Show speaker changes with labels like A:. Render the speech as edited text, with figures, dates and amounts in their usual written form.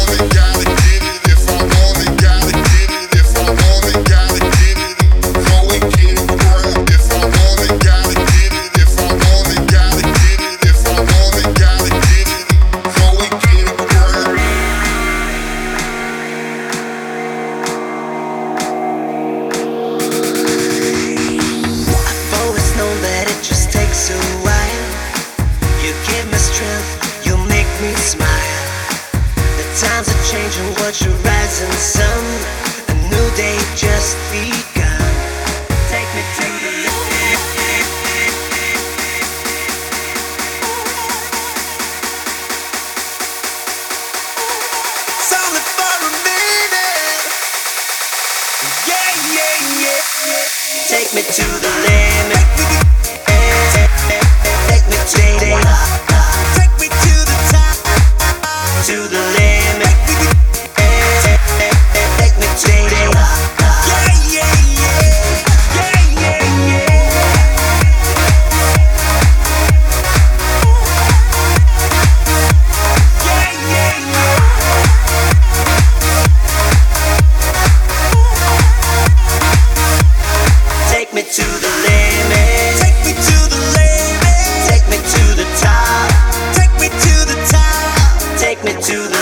A: Times are changing, watch your rising sun. A new day just begun. Take me to the limit. It's only for a minute. Yeah, yeah, yeah, yeah. Take me to the limit. Take me to the top. Take me to the top. To the limit. Take me to the limit. Take me to the limit. Take me to the top. Take me to the top. Take me to the